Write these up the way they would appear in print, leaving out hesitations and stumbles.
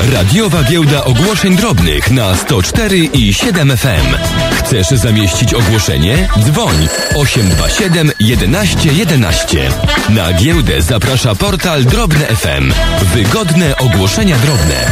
Radiowa giełda ogłoszeń drobnych na 104 i 7 FM. Chcesz zamieścić ogłoszenie? Dzwoń 827 11 11. Na giełdę zaprasza portal Drobne FM. Wygodne ogłoszenia drobne.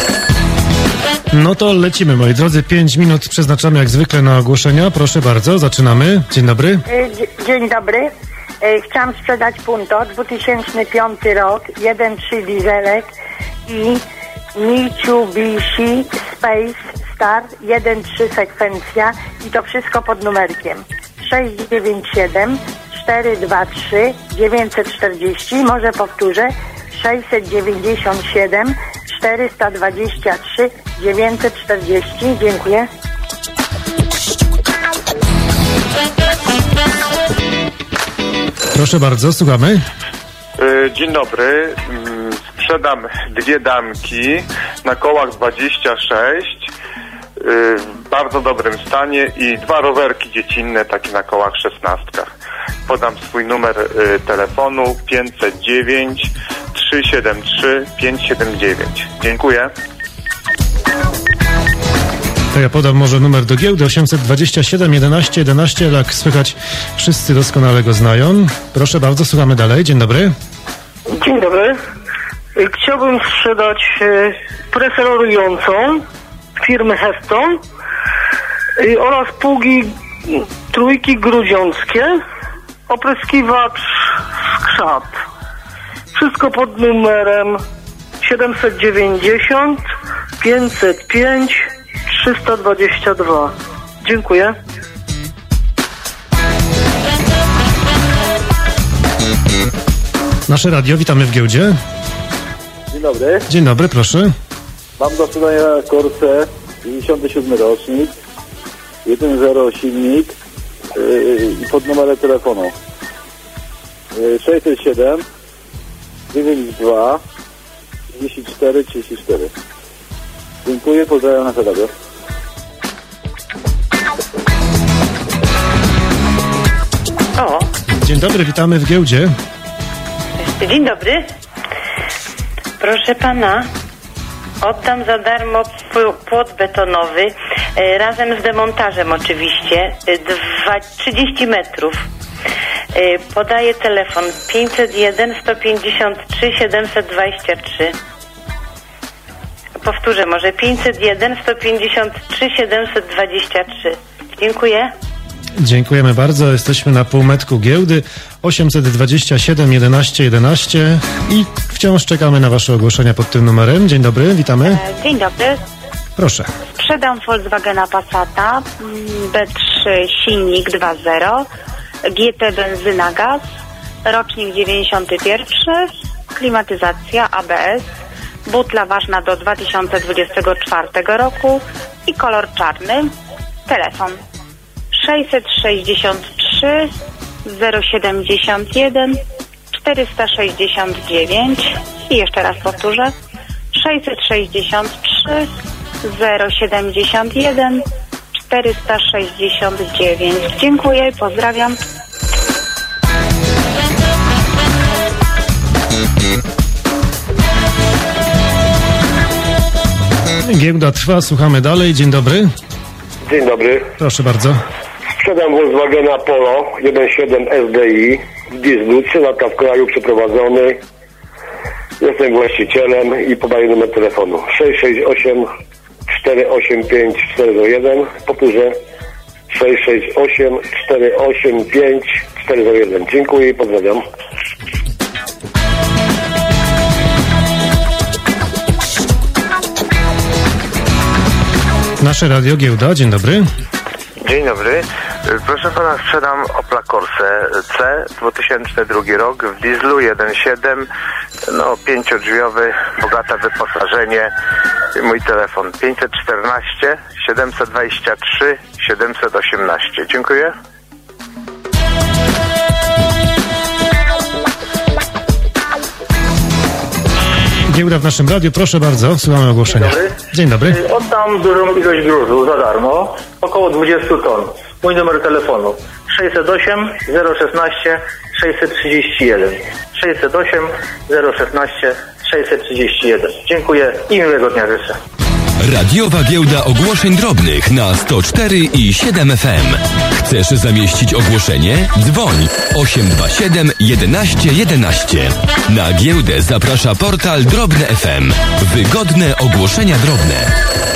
No to lecimy, moi drodzy. 5 minut przeznaczamy jak zwykle na ogłoszenia. Proszę bardzo, zaczynamy. Dzień dobry. Dzień dobry. Chciałam sprzedać Punto, 2005 rok, 1.3 dieselek i Mitsubishi Space Star 1.3 sekwencja i to wszystko pod numerkiem 697 423 940, może powtórzę, 697 423 940. Dziękuję. Proszę bardzo, słuchamy. Dzień dobry. Sprzedam 2 damki na kołach 26 w bardzo dobrym stanie i 2 rowerki dziecinne takie na kołach 16. Podam swój numer telefonu 509 373 579. Dziękuję. To ja podam może numer do giełdy 827 11 11, jak słychać wszyscy doskonale go znają. Proszę bardzo, słuchamy dalej. Dzień dobry. Dzień dobry. Chciałbym sprzedać presę rorującą firmy Heston oraz pługi trójki grudziąckie, opryskiwacz skrzat. Wszystko pod numerem 790 505 322. Dziękuję. Nasze radio, witamy w giełdzie. Dzień dobry. Dzień dobry, proszę. Mam do sprzedania Corse, 97 rocznik, 1.0 silnik i pod numerem telefonu 607 92 34 34. Dziękuję, pozdrawiam na radio. O. Dzień dobry, witamy w giełdzie. Dzień dobry. Proszę pana, oddam za darmo płot betonowy, razem z demontażem oczywiście, 30 metrów. Podaję telefon 501 153 723. Powtórzę może 501 153 723. Dziękuję. Dziękujemy bardzo. Jesteśmy na półmetku giełdy 827 11 11 i wciąż czekamy na wasze ogłoszenia pod tym numerem. Dzień dobry, witamy. Dzień dobry. Proszę. Sprzedam Volkswagena Passata B3 silnik 2.0 GT benzyna gaz, rocznik 91, klimatyzacja ABS, butla ważna do 2024 roku i kolor czarny. Telefon 663 071 469 i jeszcze raz powtórzę 663 071 469. Dziękuję i pozdrawiam. Giełda trwa, słuchamy dalej. Dzień dobry. Dzień dobry. Proszę bardzo. Sprzedam Volkswagena Polo 1.7 SDI w dieslu, 3 lata w kraju przeprowadzony. Jestem właścicielem i podaję numer telefonu 668 485 401. Powtórzę 668 485 401. Dziękuję i pozdrawiam. Nasze radio Giełda, dzień dobry. Dzień dobry. Proszę pana, sprzedam Opla Corse C, 2002 rok, w dieslu 1.7, 5-drzwiowy, bogate wyposażenie. Mój telefon 514 723 718. Dziękuję. Giełda w naszym radiu, proszę bardzo, słuchamy ogłoszenia. Dzień dobry. Oddam dużą ilość gruzu za darmo, około 20 ton. Mój numer telefonu 608 016 631. 608 016 631. Dziękuję i miłego dnia życzę. Radiowa Giełda Ogłoszeń Drobnych na 104 i 7 FM. Chcesz zamieścić ogłoszenie? Dzwoń 827 11 11. Na giełdę zaprasza portal Drobne FM. Wygodne ogłoszenia drobne.